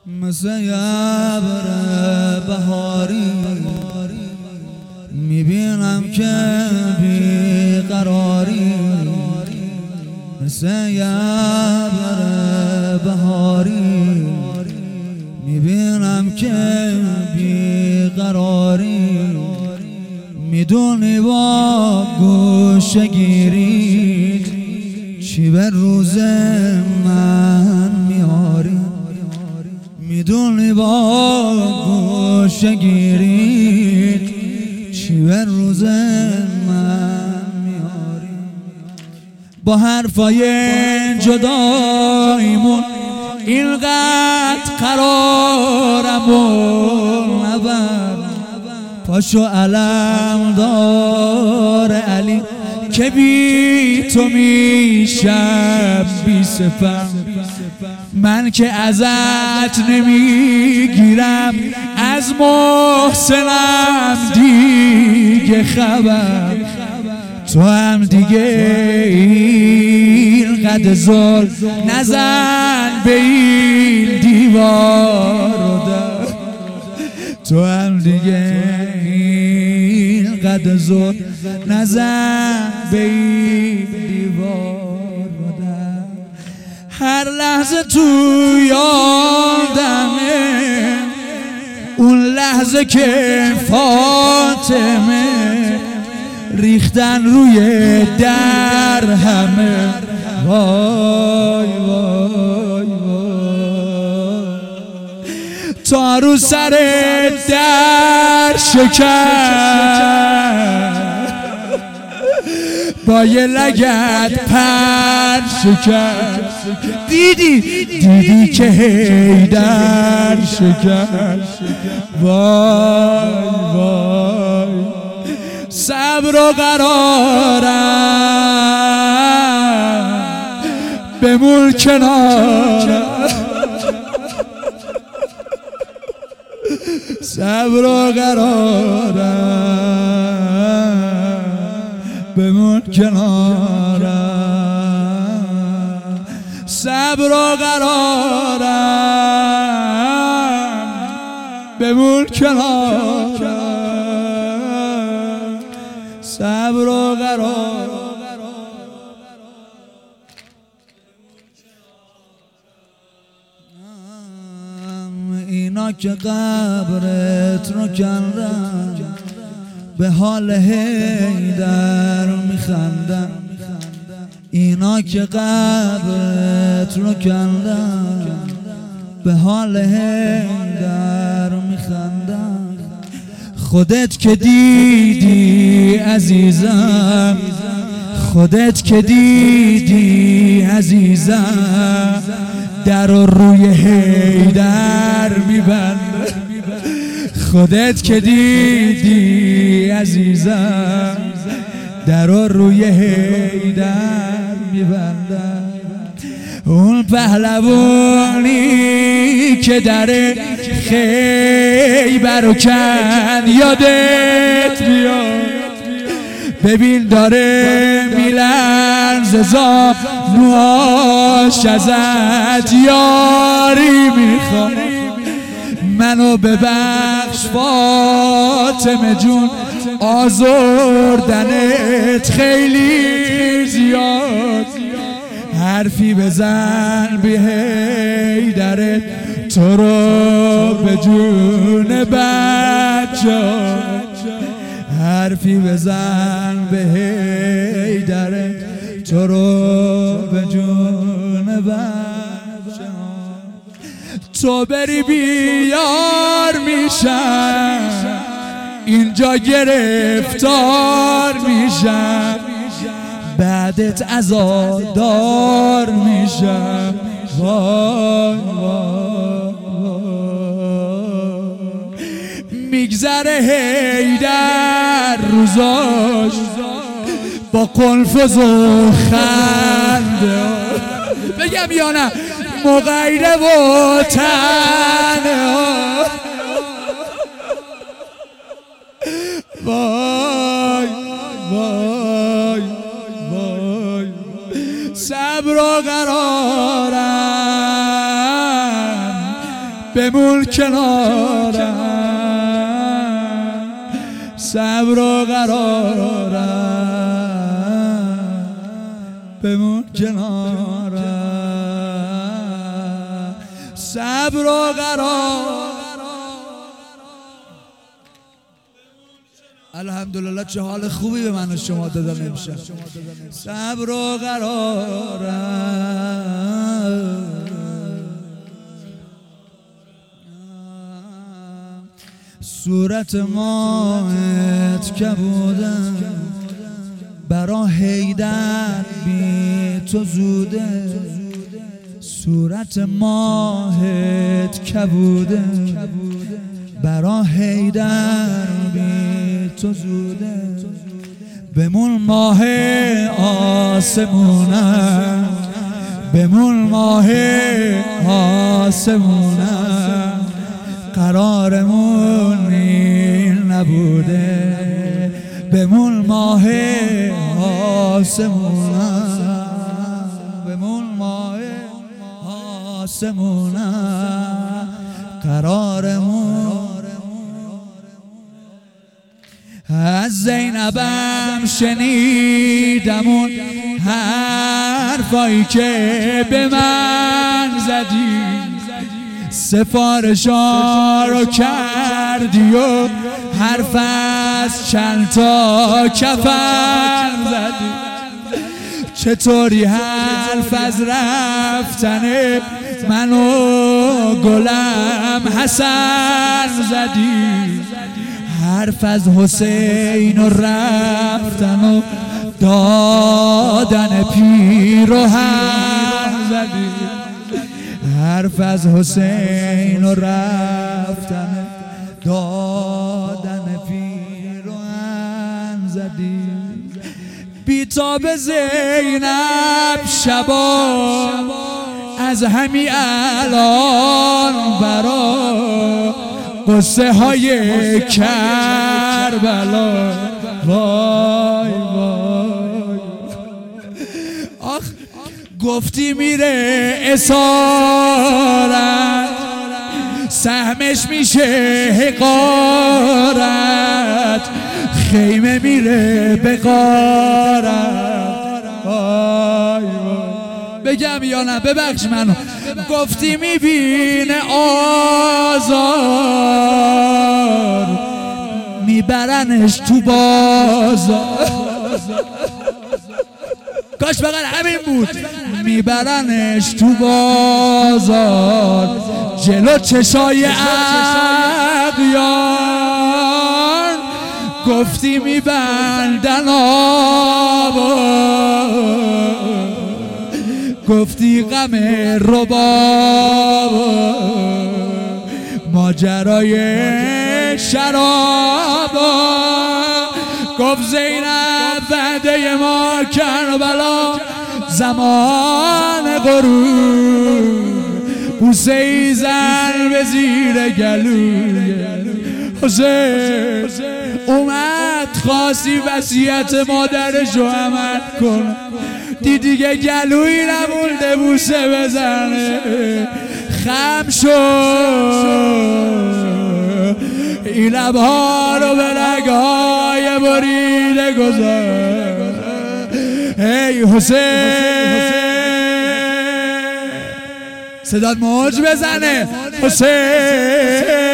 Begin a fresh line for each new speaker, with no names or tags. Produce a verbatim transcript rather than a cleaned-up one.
مثل ابر بهاری میبینم که بیقراری، مثل ابر بهاری میبینم که بیقراری، میدونی با گوشه گیری چی به روز من میاری، میدونی با گوشه گیری چی به روز من میاری. با حرفای جدایمون اینقدر قرارم و نبر، پاشو علم دار علی که بی تو میشم بی سپر. من که ازت نمیگیرم، از محسنم دیگه خبر، تو هم دیگه این قد زل نزن به این دیوار در، تو هم دیگه این قد زل نزن به این دیوار در. هر لحظه تو یادمه اون لحظه که فاطمه ریختن روی در همه، وای وای وای، تا رو سر در شکر با یه لگد پر شکر، دیدی دیدی که حیدر شکر. وای وای صبر و قرارم بمون کنارم، صبر و قرارم بمون کنارم، صبر و قرارم بمون کنارم، صبر و قرار. اینا که قبرت رو کندن به حال حیدر میخندن، اینا که قبرت رو کندن به حال حیدر میخندن. خودت که دیدی عزیزم، خودت که دیدی عزیزم، در رو روی حیدر میبند، خودت که دیدی عزیزم، در رو روی حیدر میبندن. اون پهلوانی که در خیبر و کن یادت بیاد، ببین داره میلرزه زانوهاش ازت یاری میخواد. منو ببخش فاطمه جون، آزردنت خیلی زیاد، حرفی بزن بی حیدرت تو رو به جون بچه، حرفی بزن به حیدرت تو رو به جون بچه. تو بری بیار میشم اینجا گرفتار میشم، بعدت عزادار میشم. وای وای وای، میگذره حیدر روزاش با قنفذ و خنده، بگم یا نه مغیره و تنه. وای وای وای صبر و قرارم بمون کنارم، صبر و قرارم، بمون کنارم، صبر و قرارم. الحمدلله چه حال خوبی به من و شما دادن امشب. صبر و قرارم، صورت ماهت کبودم، برا حیدر بی تو زوده. صورت ماهت کبوده، برا حیدر بی تو زوده. بمون ماه آسمونم، بمون ماه آسمونم، قرارمون این نبوده. بمون ماه آسمونم، بمون ماه آسمونم، قرارمون. از زینبم شنیدم اون حرفایی که به من زدی، سفارشا رو کردی و حرف از چند تا کفن زدی. چطوری حرف از رفتن من و گلم حسن زدی، حرف از حسین و رفتن و دادن پیرهن زدی، حرف از حسین و رفتن دادن پیرهن زدی. بیتاب زینب شبا از همی الان برا قصه های کربلا. وای وای آخ گفتی میره اسارت، سهمش میشه حقارت، خیمه میره به غارت. وای وای بگم یا نه؟ ببخش منو. گفتی میبینه آزار، میبرنش تو بازار. کاش فقط همین بود. میبرنش تو بازار، جلو چشای اغیار. گفتی میبندن آبا، گفتی غم رباب، ماجرای شراب. گفت زینب وعده ما کربلا، زمان غروب بوسه ای زن به زیر گلوی حسین. اومد خواستی وصیت مادرشو عمل کن، دیدی که گلوی نمونده بوسه بزنه. خم شد این لبها رو به رگهای بریده گذاشت. ای حسین صدات موج بزنه. حسین